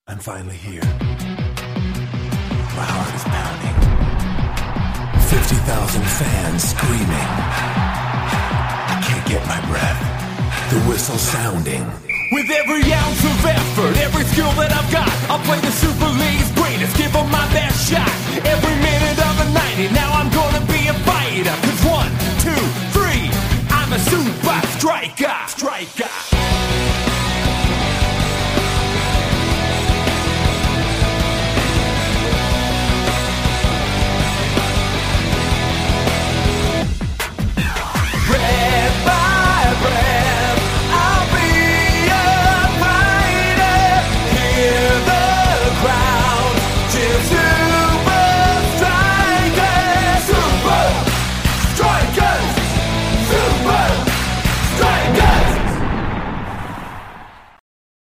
I'm finally here. My heart is pounding. 50,000 fans screaming. I can't get my breath. The whistle sounding. With every ounce of effort, every skill that I've got, I'll play the Super